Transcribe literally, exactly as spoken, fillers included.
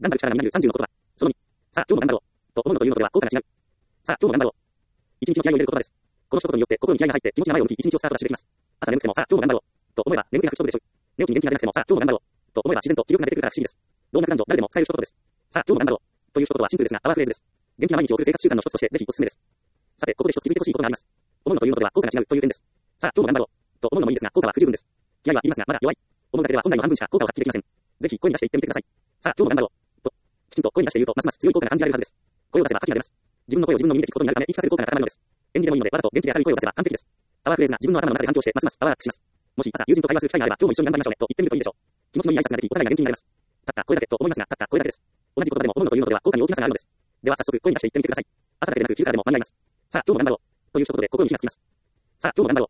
頑張る力がみなるさんじゅうの言葉。そのに。さあ、今日も頑張ろう。と思うのというのでは効果が違う。さあ、今日も頑張ろう。一日の気合を入れる言葉です。この一言によって心に気合が入って気持ちが前を向き一日をスタートダッシュできます。朝眠くてもさあ、今日も頑張ろう。と思えば眠りが吹き飛ぶでしょう。寝起きに元気が出なくてもさあ、今日も頑張ろう。と思えば自然と気力が出てくるから不思議です。老若男女誰でも使える一言です。さあ、今日も頑張ろう。という一言はシンプルですがパワーフレーズです。元気な毎日を送る生活習慣の一つとしてぜひお勧めです。さて、ここで一つ気づいてほしいことがあります。思うのというのでは効果が違うという点です。さあ、今日も頑張ろう。と思うのもいいですが効果は不十分です。気合はいりますがまだ弱い。思うだけでは本来の半分しか効果を発揮できません。ぜひ声に出して言ってみてください。さあ、今日も頑張ろう。と、きちんと声に出して言うとますます強い効果が感じられるはずです。声を出せば覇気が出ます。自分の声を自分の耳で聞くことになるため言い聞かせる効果が高まるのです。演技でもいいのでわざと元気で明るい声を出せば完璧です。パワーフレーズが自分の頭の中で反響してますますパワーアップします。もし朝友人と会話する機会があれば今日も一緒に頑張りましょうねと言ってみるといいでしょう。気持ちのいい挨拶ができお互いが元気になります。たったこれだけと思いますがたったこれだけです。同じ言葉でも思うのというのでは効果に大きな差があるのです。では早速声に出して言ってみてください。朝だけでなく昼からでも考えます。さあ今日も頑張ろう。という一言で心に火がつきます。さあ今日も頑張ろう。